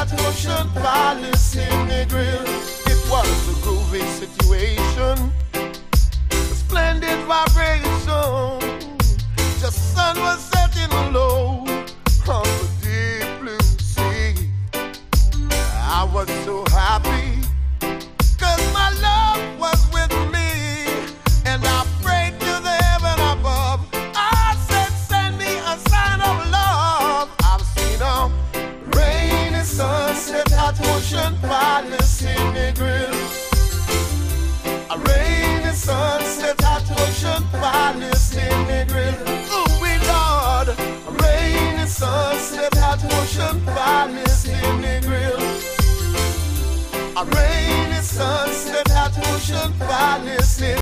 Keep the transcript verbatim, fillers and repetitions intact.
at Ocean Palace in the grill. It was a groovy situation, a splendid vibration. The sun was setting low on the deep blue sea. I was so happy, cause my love was with me, and I prayed to the heaven above. I said, send me a sign of love. I've seen a rainy sunset at Ocean Palace in the grill. A rainy sunset at Ocean Palace in the grill. Oh, we Lord, a rainy sunset at Ocean Palace in the grill. A rainy sunset at Ocean Palace in